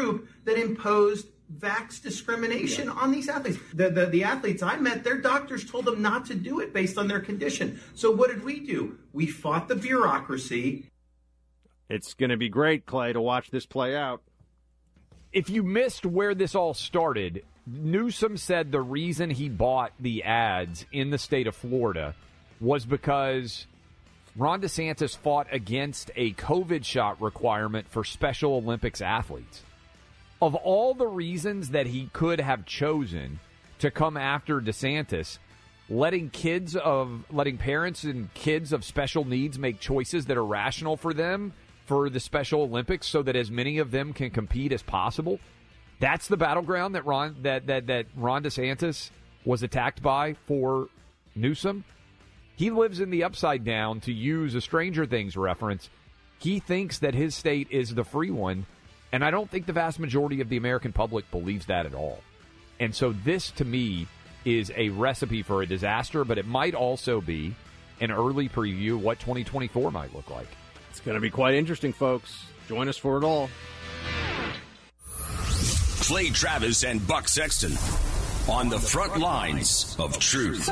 group that imposed vax discrimination on these athletes. The athletes I met, their doctors told them not to do it based on their condition. So what did we do? We fought the bureaucracy. It's going to be great, Clay, to watch this play out. If you missed where this all started, Newsom said the reason he bought the ads in the state of Florida was because Ron DeSantis fought against a COVID shot requirement for Special Olympics athletes. Of all the reasons that he could have chosen to come after DeSantis, letting parents and kids of special needs make choices that are rational for them for the Special Olympics so that as many of them can compete as possible, that's the battleground that Ron DeSantis was attacked by for Newsom. He lives in the upside down, to use a Stranger Things reference. He thinks that his state is the free one. And I don't think the vast majority of the American public believes that at all. And so this, to me, is a recipe for a disaster, but it might also be an early preview of what 2024 might look like. It's going to be quite interesting, folks. Join us for it all. Clay Travis and Buck Sexton on the front lines of truth.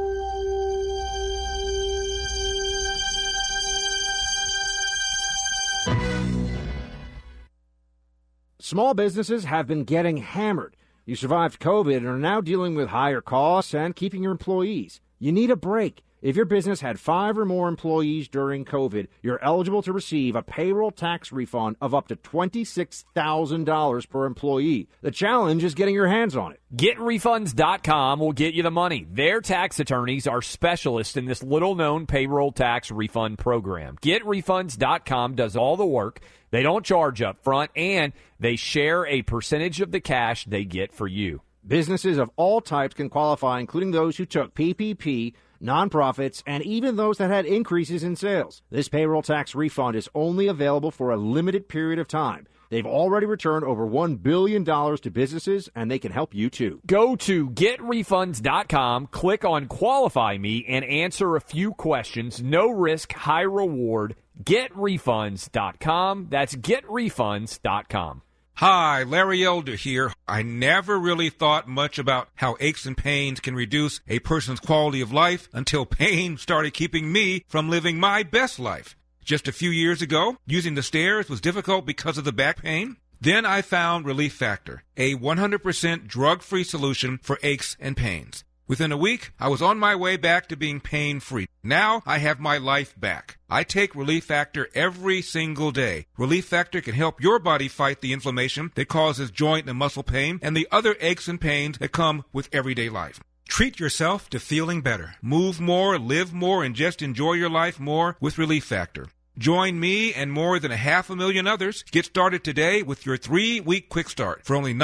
Small businesses have been getting hammered. You survived COVID and are now dealing with higher costs and keeping your employees. You need a break. If your business had 5 or more employees during COVID, you're eligible to receive a payroll tax refund of up to $26,000 per employee. The challenge is getting your hands on it. GetRefunds.com will get you the money. Their tax attorneys are specialists in this little-known payroll tax refund program. GetRefunds.com does all the work. They don't charge up front, and they share a percentage of the cash they get for you. Businesses of all types can qualify, including those who took PPP, nonprofits, and even those that had increases in sales. This payroll tax refund is only available for a limited period of time. They've already returned over $1 billion to businesses, and they can help you too. Go to GetRefunds.com, click on Qualify Me, and answer a few questions. No risk, high reward. GetRefunds.com. That's GetRefunds.com. Hi, Larry Elder here. I never really thought much about how aches and pains can reduce a person's quality of life until pain started keeping me from living my best life. Just a few years ago, using the stairs was difficult because of the back pain. Then I found Relief Factor, a 100% drug-free solution for aches and pains. Within a week, I was on my way back to being pain-free. Now I have my life back. I take Relief Factor every single day. Relief Factor can help your body fight the inflammation that causes joint and muscle pain and the other aches and pains that come with everyday life. Treat yourself to feeling better. Move more, live more, and just enjoy your life more with Relief Factor. Join me and more than 500,000 others. Get started today with your 3-week quick start for only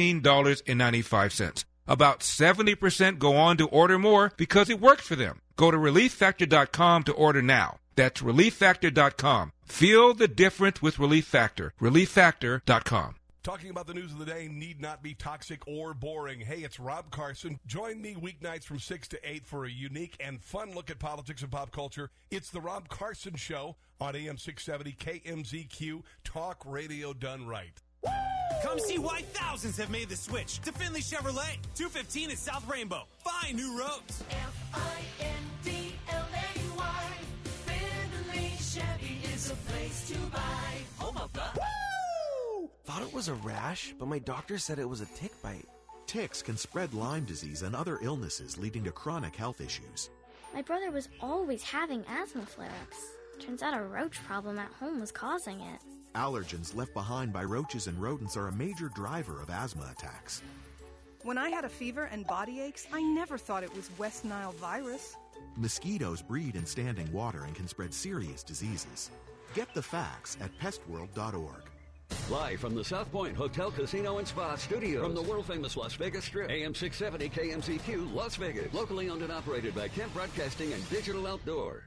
$19.95. About 70% go on to order more because it works for them. Go to ReliefFactor.com to order now. That's ReliefFactor.com. Feel the difference with Relief Factor. ReliefFactor.com. Talking about the news of the day need not be toxic or boring. Hey, it's Rob Carson. Join me weeknights from 6 to 8 for a unique and fun look at politics and pop culture. It's the Rob Carson Show on AM 670 KMZQ, talk radio done right. Come see why thousands have made the switch to Finley Chevrolet. 215 at South Rainbow. Find new roads. Findlay. Finley Chevy is a place to buy. Home of the... Woo! Thought it was a rash, but my doctor said it was a tick bite. Ticks can spread Lyme disease and other illnesses leading to chronic health issues. My brother was always having asthma flare-ups. Turns out a roach problem at home was causing it. Allergens left behind by roaches and rodents are a major driver of asthma attacks. When I had a fever and body aches, I never thought it was West Nile virus. Mosquitoes breed in standing water and can spread serious diseases. Get the facts at pestworld.org. Live from the South Point Hotel, Casino, and Spa Studios. From the world-famous Las Vegas Strip. AM 670 KMZQ, Las Vegas. Locally owned and operated by Kemp Broadcasting and Digital Outdoor.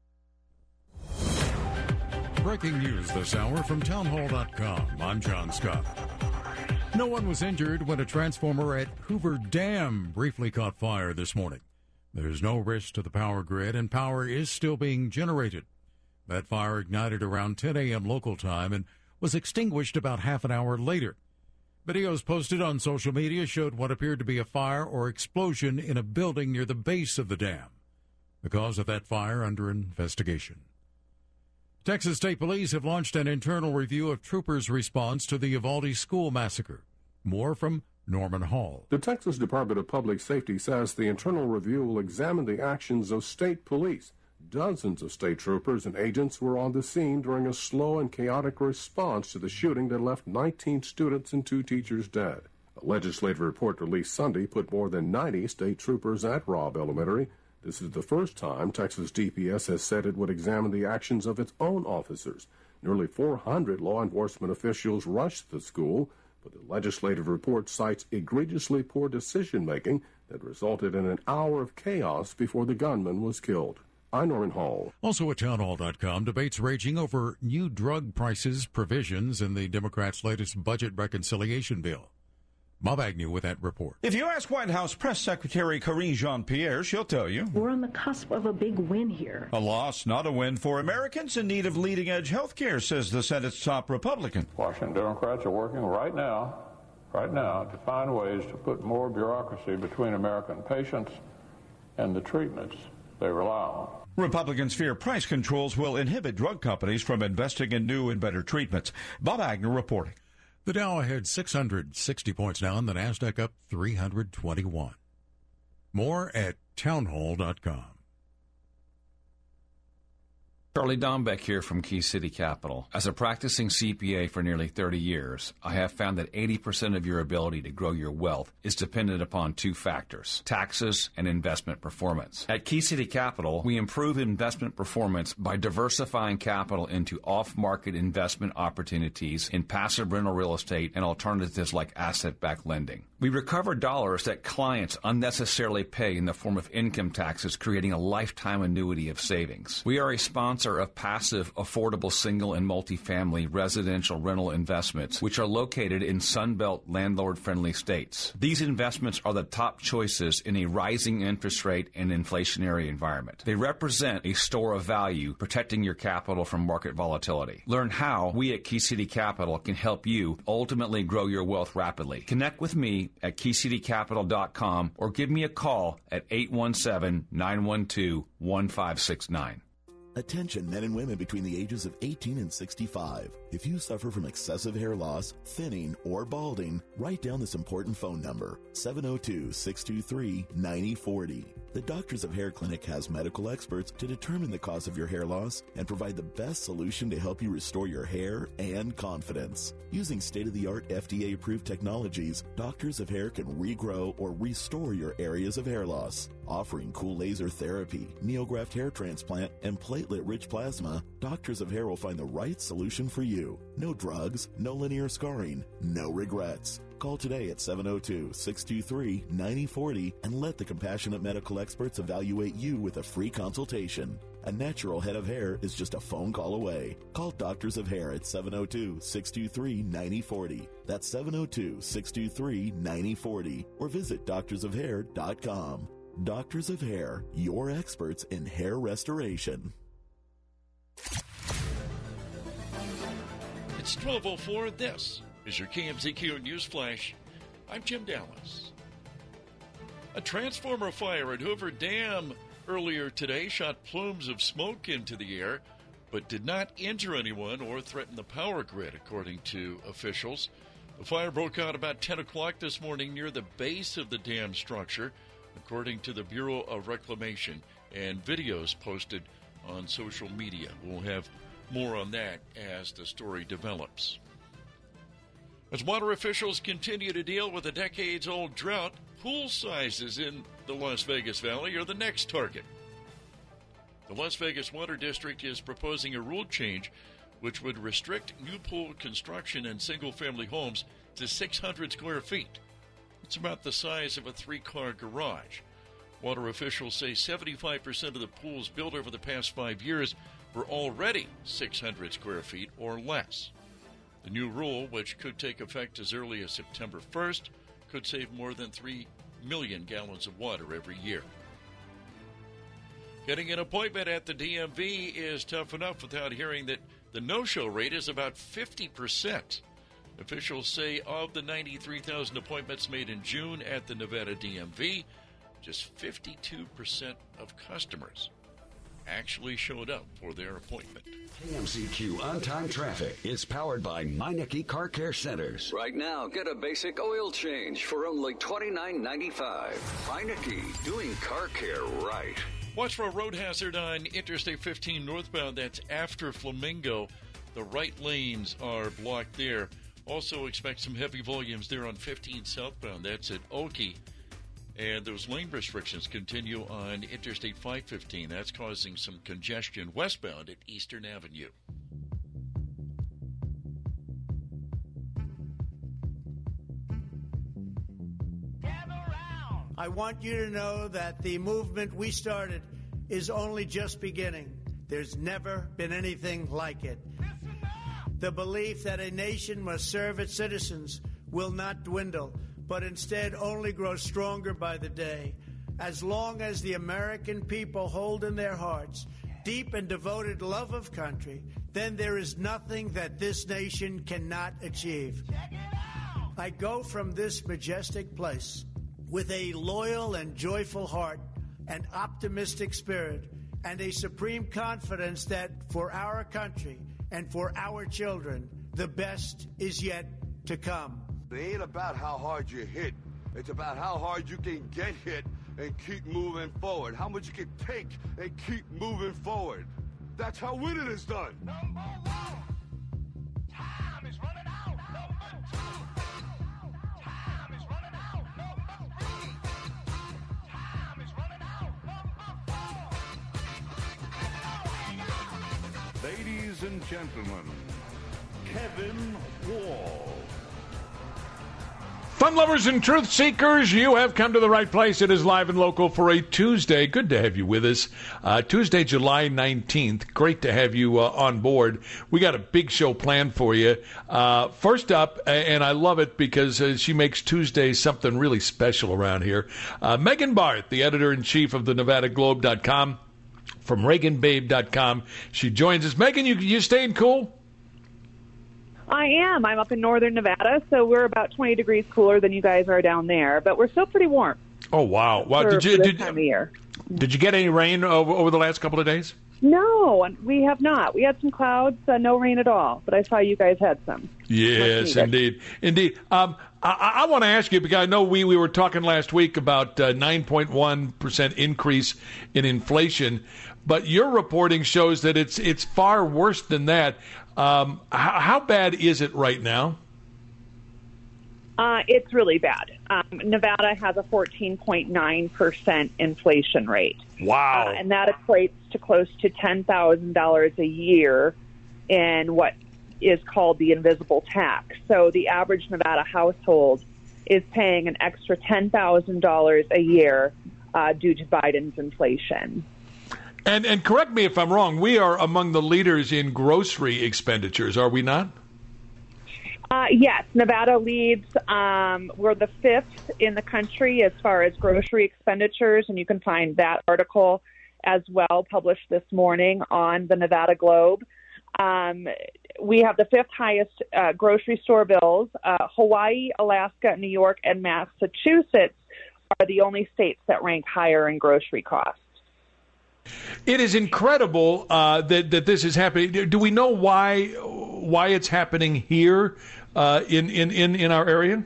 Breaking news this hour from townhall.com. I'm John Scott. No one was injured when a transformer at Hoover Dam briefly caught fire this morning. There's no risk to the power grid, and power is still being generated. That fire ignited around 10 a.m. local time and was extinguished about half an hour later. Videos posted on social media showed what appeared to be a fire or explosion in a building near the base of the dam. The cause of that fire under investigation. Texas State Police have launched an internal review of troopers' response to the Uvalde school massacre. More from Norman Hall. The Texas Department of Public Safety says the internal review will examine the actions of state police. Dozens of state troopers and agents were on the scene during a slow and chaotic response to the shooting that left 19 students and 2 teachers dead. A legislative report released Sunday put more than 90 state troopers at Robb Elementary. This is the first time Texas DPS has said it would examine the actions of its own officers. Nearly 400 law enforcement officials rushed the school, but the legislative report cites egregiously poor decision-making that resulted in an hour of chaos before the gunman was killed. I'm Norman Hall. Also at townhall.com, debates raging over new drug prices provisions in the Democrats' latest budget reconciliation bill. Bob Agnew with that report. If you ask White House Press Secretary Karine Jean-Pierre, she'll tell you. We're on the cusp of a big win here. A loss, not a win for Americans in need of leading-edge health care, says the Senate's top Republican. Washington Democrats are working right now to find ways to put more bureaucracy between American patients and the treatments they rely on. Republicans fear price controls will inhibit drug companies from investing in new and better treatments. Bob Agnew reporting. The Dow ahead 660 points down, the Nasdaq up 321. More at townhall.com. Charlie Dombeck here from Key City Capital. As a practicing CPA for nearly 30 years, I have found that 80% of your ability to grow your wealth is dependent upon 2 factors: taxes and investment performance. At Key City Capital, we improve investment performance by diversifying capital into off-market investment opportunities in passive rental real estate and alternatives like asset-backed lending. We recover dollars that clients unnecessarily pay in the form of income taxes, creating a lifetime annuity of savings. We are a sponsor of passive, affordable single and multifamily residential rental investments, which are located in Sunbelt landlord-friendly states. These investments are the top choices in a rising interest rate and inflationary environment. They represent a store of value, protecting your capital from market volatility. Learn how we at Key City Capital can help you ultimately grow your wealth rapidly. Connect with me at KeyCityCapital.com or give me a call at 817-912-1569. Attention men and women between the ages of 18 and 65. If you suffer from excessive hair loss, thinning, or balding, write down this important phone number, 702-623-9040. The Doctors of Hair Clinic has medical experts to determine the cause of your hair loss and provide the best solution to help you restore your hair and confidence. Using state-of-the-art FDA-approved technologies, Doctors of Hair can regrow or restore your areas of hair loss. Offering cool laser therapy, neograft hair transplant, and platelet-rich plasma, Doctors of Hair will find the right solution for you. No drugs, no linear scarring, no regrets. Call today at 702-623-9040 and let the compassionate medical experts evaluate you with a free consultation. A natural head of hair is just a phone call away. Call Doctors of Hair at 702-623-9040. That's 702-623-9040 or visit doctorsofhair.com. Doctors of Hair, your experts in hair restoration. It's 12:04. This is your KMZQ News Flash. I'm Jim Dallas. A transformer fire at Hoover Dam earlier today shot plumes of smoke into the air, but did not injure anyone or threaten the power grid, according to officials. The fire broke out about 10 o'clock this morning near the base of the dam structure, according to the Bureau of Reclamation, and videos posted on social media. We'll have more on that as the story develops. As water officials continue to deal with a decades-old drought, pool sizes in the Las Vegas Valley are the next target. The Las Vegas Water District is proposing a rule change which would restrict new pool construction in single-family homes to 600 square feet. It's about the size of a 3-car garage. Water officials say 75% of the pools built over the past 5 years were already 600 square feet or less. The new rule, which could take effect as early as September 1st, could save more than 3 million gallons of water every year. Getting an appointment at the DMV is tough enough without hearing that the no-show rate is about 50%. Officials say of the 93,000 appointments made in June at the Nevada DMV, just 52% of customers actually showed up for their appointment. KMCQ on-time traffic is powered by Meineke Car Care Centers. Right now, get a basic oil change for only $29.95. Meineke, doing car care right. Watch for a road hazard on Interstate 15 northbound. That's after Flamingo. The right lanes are blocked there. Also expect some heavy volumes there on 15 southbound. That's at Oki. And those lane restrictions continue on Interstate 515. That's causing some congestion westbound at Eastern Avenue. I want you to know that the movement we started is only just beginning. There's never been anything like it. The belief that a nation must serve its citizens will not dwindle, but instead only grow stronger by the day. As long as the American people hold in their hearts deep and devoted love of country, then there is nothing that this nation cannot achieve. I go from this majestic place with a loyal and joyful heart, an optimistic spirit, and a supreme confidence that for our country and for our children, the best is yet to come. It ain't about how hard you hit. It's about how hard you can get hit and keep moving forward. How much you can take and keep moving forward. That's how winning is done. Number one, time is running out. Number two, time is running out. Number three, time is running out. Number four. Ladies and gentlemen, Kevin Wall. Fun lovers and truth seekers, you have come to the right place. It is live and local for a Tuesday. Good to have you with us. Tuesday, July 19th. Great to have you on board. We got a big show planned for you. First up, and I love it because she makes Tuesdays something really special around here. Megan Barth, the editor-in-chief of the NevadaGlobe.com, from ReaganBabe.com. She joins us. Megan, you staying cool? I am. I'm up in northern Nevada, so we're about 20 degrees cooler than you guys are down there, but we're still pretty warm. Oh, wow. For this time of year. Did you get any rain over the last couple of days? No, we have not. We had some clouds, no rain at all, but I saw you guys had some. Yes, indeed. I want to ask you, because I know we were talking last week about 9.1% increase in inflation, but your reporting shows that it's far worse than that. How bad is it right now? It's really bad. Nevada has a 14.9% inflation rate. Wow. And that equates to close to $10,000 a year in what is called the invisible tax. So the average Nevada household is paying an extra $10,000 a year due to Biden's inflation. And correct me if I'm wrong, we are among the leaders in grocery expenditures, are we not? Yes, Nevada leads. We're the fifth in the country as far as grocery expenditures, and you can find that article as well published this morning on the Nevada Globe. We have the fifth highest grocery store bills. Hawaii, Alaska, New York, and Massachusetts are the only states that rank higher in grocery costs. It is incredible that this is happening. Do we know why it's happening here in our area?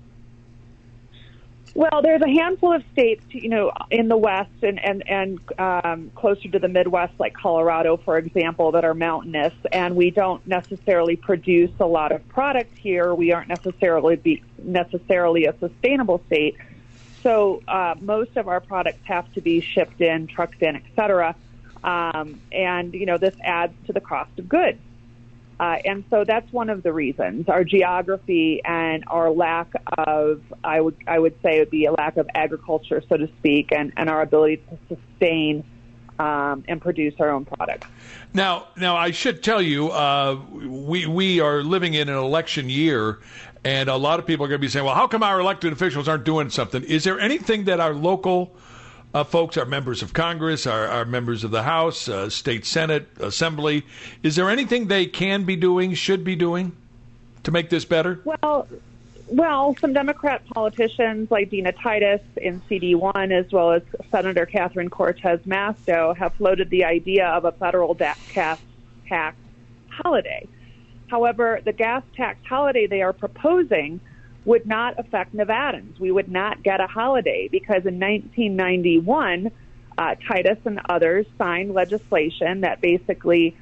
Well, there's a handful of states, in the West and closer to the Midwest, like Colorado, for example, that are mountainous, and we don't necessarily produce a lot of product here. We aren't necessarily a sustainable state. So most of our products have to be shipped in, trucked in, et cetera. And this adds to the cost of goods. And so that's one of the reasons. Our geography and our lack of, I would say it would be a lack of agriculture, so to speak, and our ability to sustain and produce our own products. Now I should tell you, we are living in an election year, and a lot of people are going to be saying, well, how come our elected officials aren't doing something? Is there anything that our local folks, our members of Congress, our members of the House, state Senate, Assembly, is there anything they can be doing, should be doing? to make this better? Well, some Democrat politicians like Dina Titus in CD1, as well as Senator Catherine Cortez Masto, have floated the idea of a federal gas tax holiday. However, the gas tax holiday they are proposing would not affect Nevadans. We would not get a holiday because in 1991, Titus and others signed legislation that basically,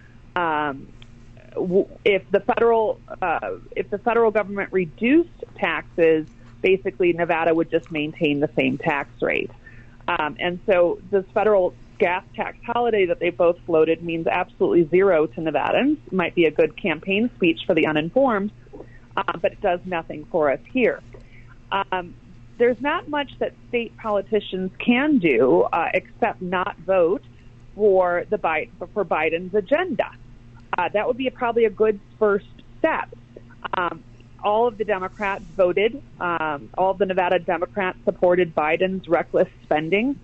if the federal government reduced taxes, basically Nevada would just maintain the same tax rate. And so this federal gas tax holiday that they both floated means absolutely zero to Nevadans. It might be a good campaign speech for the uninformed, but it does nothing for us here. There's not much that state politicians can do except not vote for Biden's agenda. That would be probably a good first step. All of the Democrats voted. All of the Nevada Democrats supported Biden's reckless spending.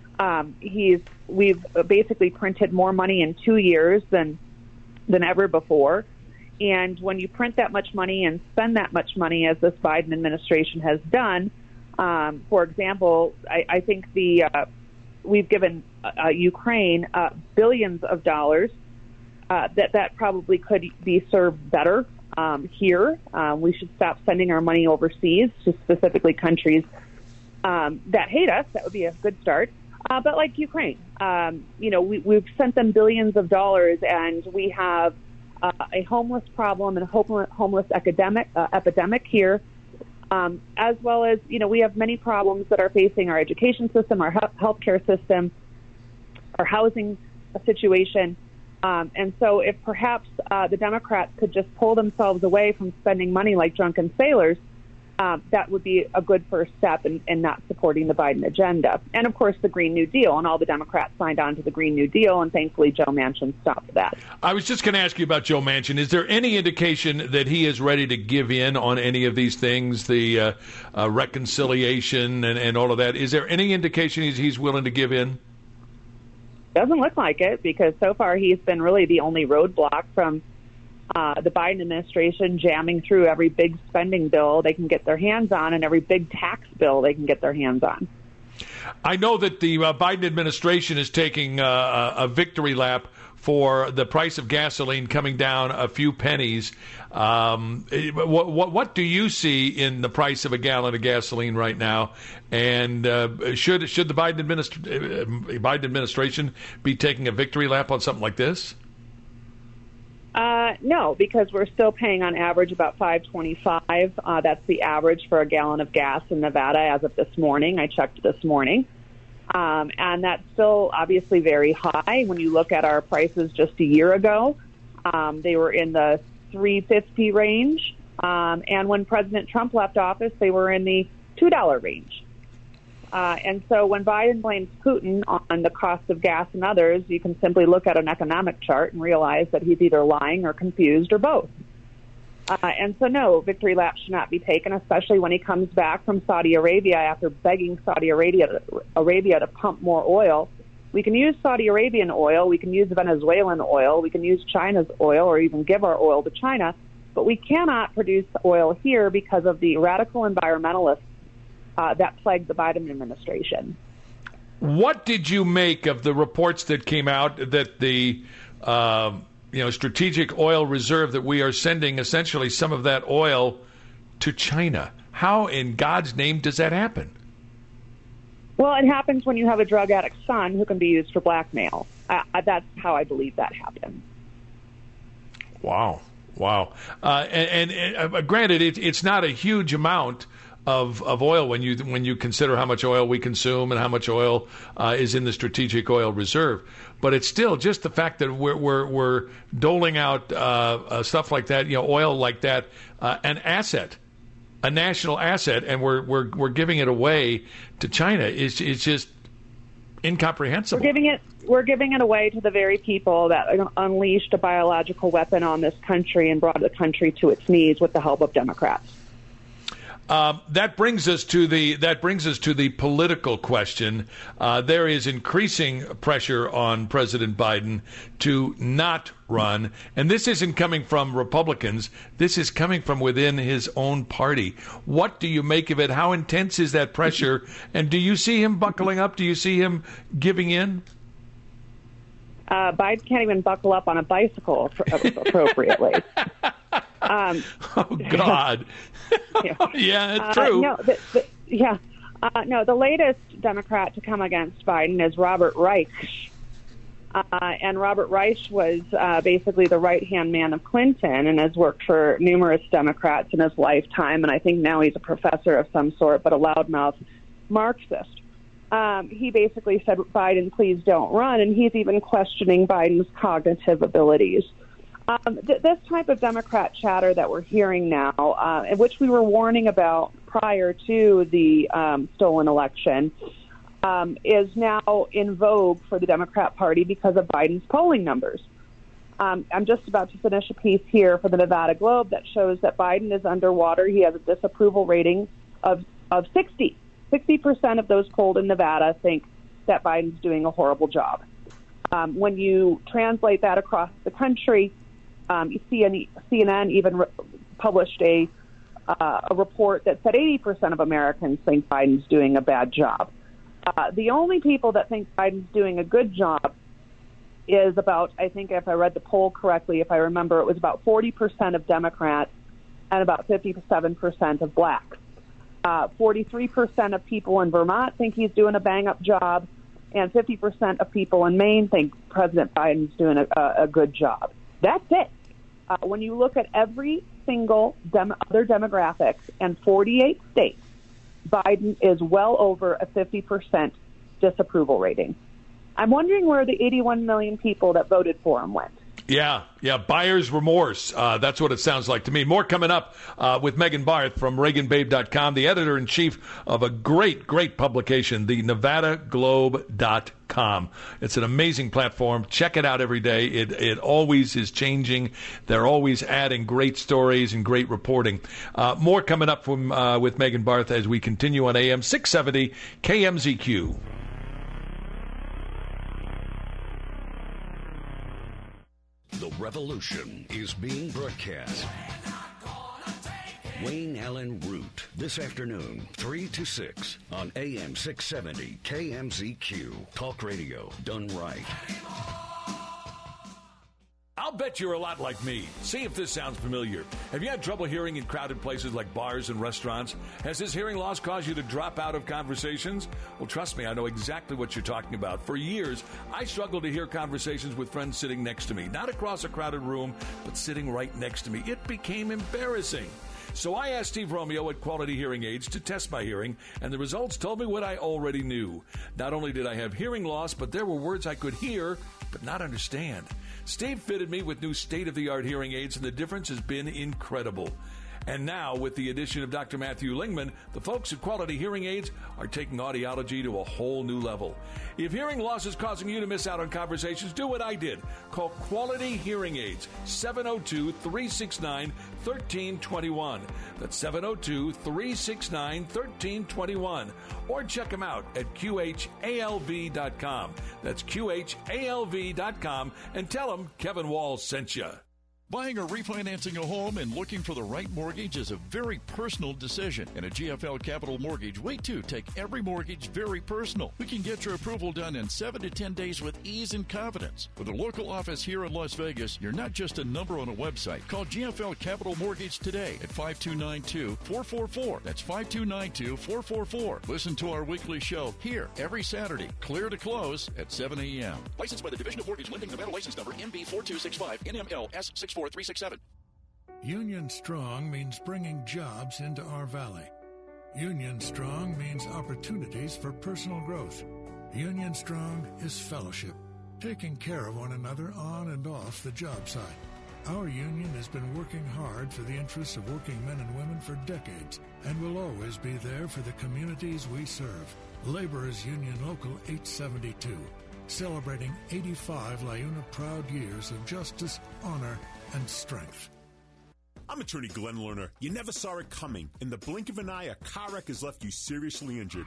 We've basically printed more money in 2 years than ever before. And when you print that much money and spend that much money, as this Biden administration has done, for example, I think we've given Ukraine billions of dollars that probably could be served better here. We should stop sending our money overseas to specifically countries that hate us. That would be a good start. But like Ukraine, we've sent them billions of dollars, and we have a homeless problem and a homeless epidemic here, as well as, we have many problems that are facing our education system, our healthcare system, our housing situation. And so if perhaps the Democrats could just pull themselves away from spending money like drunken sailors, that would be a good first step in not supporting the Biden agenda. And, of course, the Green New Deal. And all the Democrats signed on to the Green New Deal, and thankfully Joe Manchin stopped that. I was just going to ask you about Joe Manchin. Is there any indication that he is ready to give in on any of these things, the reconciliation and all of that? Is there any indication he's willing to give in? Doesn't look like it, because so far he's been really the only roadblock from the Biden administration jamming through every big spending bill they can get their hands on and every big tax bill they can get their hands on. I know that the Biden administration is taking a victory lap for the price of gasoline coming down a few pennies. What do you see in the price of a gallon of gasoline right now? And should the Biden administration be taking a victory lap on something like this? No, because we're still paying on average about $5.25. That's the average for a gallon of gas in Nevada as of this morning. I checked this morning. And that's still obviously very high. When you look at our prices just a year ago, they were in the $3.50 range. And when President Trump left office, they were in the $2 range. And so when Biden blames Putin on the cost of gas and others, you can simply look at an economic chart and realize that he's either lying or confused or both. And so, no, victory lap should not be taken, especially when he comes back from Saudi Arabia after begging Saudi Arabia to pump more oil. We can use Saudi Arabian oil, we can use Venezuelan oil, we can use China's oil, or even give our oil to China, but we cannot produce oil here because of the radical environmentalists that plagued the Biden administration. What did you make of the reports that came out that the strategic oil reserve, that we are sending essentially some of that oil to China? How in God's name does that happen? Well, it happens when you have a drug addict son who can be used for blackmail. That's how I believe that happened. Wow. And granted, it's not a huge amount of oil when you consider how much oil we consume and how much oil is in the strategic oil reserve. But it's still just the fact that we're doling out stuff like that, oil like that, an asset, a national asset, and we're giving it away to China. It's just incomprehensible. We're giving it away to the very people that unleashed a biological weapon on this country and brought the country to its knees with the help of Democrats. That brings us to the political question. There is increasing pressure on President Biden to not run, and this isn't coming from Republicans. This is coming from within his own party. What do you make of it? How intense is that pressure? And do you see him buckling up? Do you see him giving in? Biden can't even buckle up on a bicycle appropriately. Oh, God. Yeah, it's true. The latest Democrat to come against Biden is Robert Reich. And Robert Reich was basically the right-hand man of Clinton and has worked for numerous Democrats in his lifetime. And I think now he's a professor of some sort, but a loudmouth Marxist. He basically said, Biden, please don't run. And he's even questioning Biden's cognitive abilities. This type of Democrat chatter that we're hearing now, which we were warning about prior to the stolen election, is now in vogue for the Democrat Party because of Biden's polling numbers. I'm just about to finish a piece here for the Nevada Globe that shows that Biden is underwater. He has a disapproval rating of 60. 60% of those polled in Nevada think that Biden's doing a horrible job. When you translate that across the country, CNN even published a report that said 80% of Americans think Biden's doing a bad job. The only people that think Biden's doing a good job is about, I think if I read the poll correctly, if I remember, it was about 40% of Democrats and about 57% of blacks. 43% of people in Vermont think he's doing a bang-up job, and 50% of people in Maine think President Biden's doing a good job. That's it. When you look at every single other demographics in 48 states, Biden is well over a 50% disapproval rating. I'm wondering where the 81 million people that voted for him went. Yeah, buyer's remorse. That's what it sounds like to me. More coming up with Megan Barth from ReaganBabe.com, the editor-in-chief of a great publication, the NevadaGlobe.com. It's an amazing platform. Check it out every day. It always is changing. They're always adding great stories and great reporting. More coming up from with Megan Barth as we continue on AM 670 KMZQ. The revolution is being broadcast. Wayne Allen Root, this afternoon, 3 to 6 on AM 670 KMZQ. Talk radio done right. I'll bet you're a lot like me. See if this sounds familiar. Have you had trouble hearing in crowded places like bars and restaurants? Has this hearing loss caused you to drop out of conversations? Well, trust me, I know exactly what you're talking about. For years, I struggled to hear conversations with friends sitting next to me, not across a crowded room, but sitting right next to me. It became embarrassing. So I asked Steve Romeo at Quality Hearing Aids to test my hearing, and the results told me what I already knew. Not only did I have hearing loss, but there were words I could hear but not understand. Steve fitted me with new state-of-the-art hearing aids, and the difference has been incredible. And now, with the addition of Dr. Matthew Lingman, the folks at Quality Hearing Aids are taking audiology to a whole new level. If hearing loss is causing you to miss out on conversations, do what I did. Call Quality Hearing Aids, 702-369-1321. That's 702-369-1321. Or check them out at QHALV.com. That's QHALV.com, and tell them Kevin Walls sent you. Buying or refinancing a home and looking for the right mortgage is a very personal decision. And at GFL Capital Mortgage, we too take every mortgage very personal. We can get your approval done in 7 to 10 days with ease and confidence. With a local office here in Las Vegas, you're not just a number on a website. Call GFL Capital Mortgage today at 5292-444. That's 5292-444. Listen to our weekly show here every Saturday, clear to close at 7 a.m. Licensed by the Division of Mortgage Lending, Nevada license number MB4265, NMLS 64367. Union Strong means bringing jobs into our valley. Union Strong means opportunities for personal growth. Union Strong is fellowship, taking care of one another on and off the job site. Our union has been working hard for the interests of working men and women for decades and will always be there for the communities we serve. Laborers Union Local 872, celebrating 85 LiUNA proud years of justice, honor, and strength. I'm attorney Glenn Lerner. You never saw it coming. In the blink of an eye, a car wreck has left you seriously injured.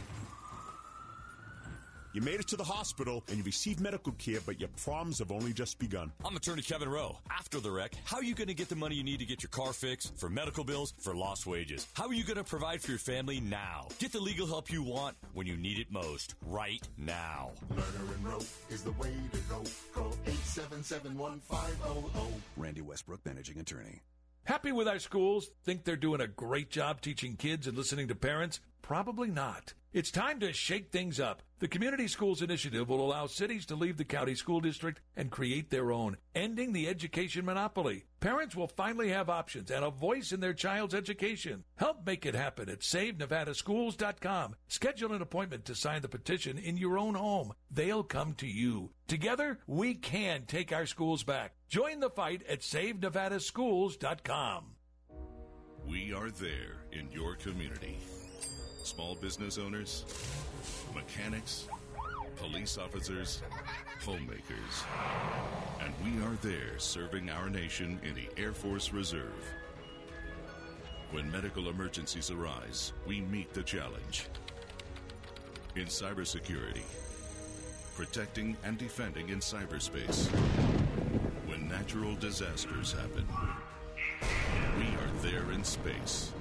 You made it to the hospital and you received medical care, but your problems have only just begun. I'm attorney Kevin Rowe. After the wreck, how are you going to get the money you need to get your car fixed, for medical bills, for lost wages? How are you going to provide for your family now? Get the legal help you want when you need it most, right now. Lerner and Rowe is the way to go. Call 877-1500. Randy Westbrook, managing attorney. Happy with our schools? Think they're doing a great job teaching kids and listening to parents? Probably not. It's time to shake things up. The Community Schools Initiative will allow cities to leave the county school district and create their own, ending the education monopoly. Parents will finally have options and a voice in their child's education. Help make it happen at SaveNevadaSchools.com. Schedule an appointment to sign the petition in your own home. They'll come to you. Together, we can take our schools back. Join the fight at SaveNevadaSchools.com. We are there in your community. Small business owners, mechanics, police officers, homemakers. And we are there serving our nation in the Air Force Reserve. When medical emergencies arise, we meet the challenge. In cybersecurity, protecting and defending in cyberspace. When natural disasters happen, we are there in space.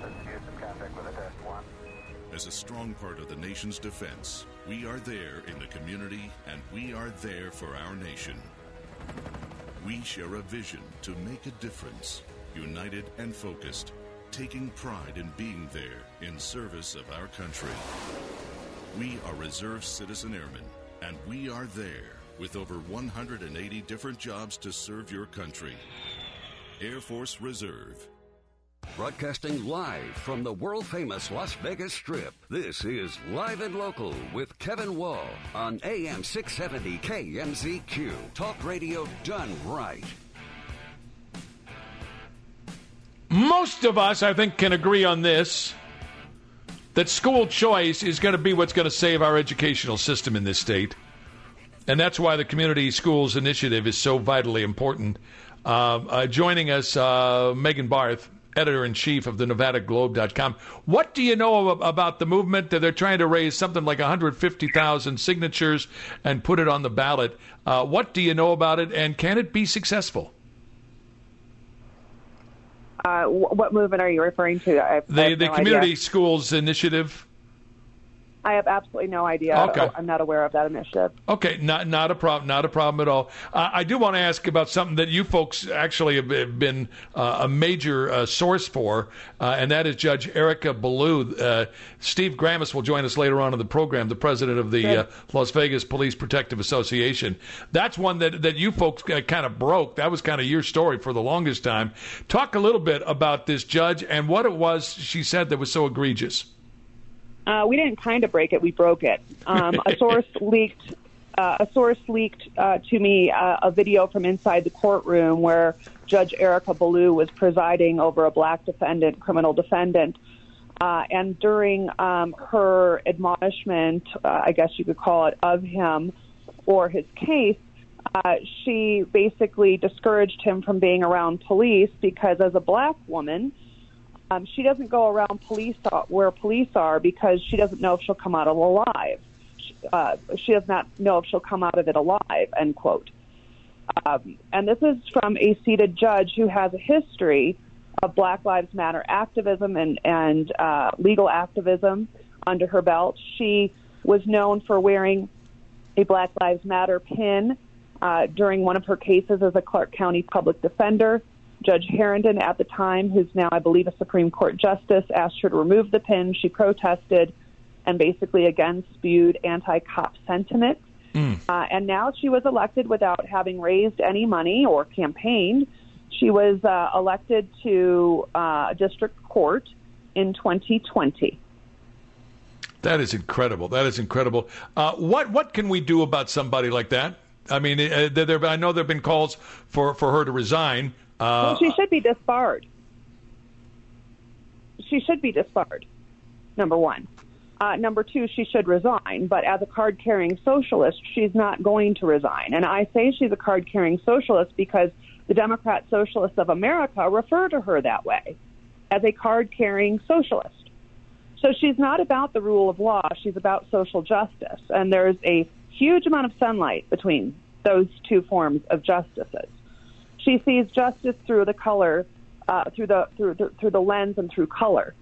As a strong part of the nation's defense, we are there in the community and we are there for our nation. We share a vision to make a difference, united and focused, taking pride in being there in service of our country. We are Reserve Citizen Airmen, and we are there with over 180 different jobs to serve your country. Air Force Reserve. Broadcasting live from the world-famous Las Vegas Strip, this is Live and Local with Kevin Wall on AM 670 KMZQ. Talk radio done right. Most of us, I think, can agree on this, that school choice is going to be what's going to save our educational system in this state. And that's why the Community Schools Initiative is so vitally important. Joining us, Megan Barth, editor-in-chief of the NevadaGlobe.com. What do you know about the movement? They're trying to raise something like 150,000 signatures and put it on the ballot. What do you know about it, and can it be successful? What movement are you referring to? The Community Schools Initiative. I have absolutely no idea. Okay. I'm not aware of that initiative. Okay, not a problem. Not a problem at all. I do want to ask about something that you folks actually have been a major source for, and that is Judge Erica Ballou. Steve Grammis will join us later on in the program, the president of the Las Vegas Police Protective Association. That's one that you folks kind of broke. That was kind of your story for the longest time. Talk a little bit about this judge and what it was she said that was so egregious. We didn't kind of break it; we broke it. A source leaked to me a video from inside the courtroom where Judge Erica Ballou was presiding over a black criminal defendant, and during her admonishment, I guess you could call it, of him or his case, she basically discouraged him from being around police because, as a black woman, she doesn't go around where police are because she doesn't know if she'll come out of it alive. She does not know if she'll come out of it alive, end quote. And this is from a seated judge who has a history of Black Lives Matter activism and legal activism under her belt. She was known for wearing a Black Lives Matter pin during one of her cases as a Clark County public defender. Judge Herndon, at the time, who's now, I believe, a Supreme Court justice, asked her to remove the pin. She protested and basically, again, spewed anti-cop sentiment. And now she was elected without having raised any money or campaigned. She was elected to district court in 2020. That is incredible. That is incredible. What can we do about somebody like that? I mean, I know there have been calls for her to resign. Well, she should be disbarred. She should be disbarred, number one. Number two, she should resign. But as a card-carrying socialist, she's not going to resign. And I say she's a card-carrying socialist because the Democrat Socialists of America refer to her that way, as a card-carrying socialist. So she's not about the rule of law. She's about social justice. And there's a huge amount of sunlight between those two forms of justices. She sees justice through the color, through the lens and through color.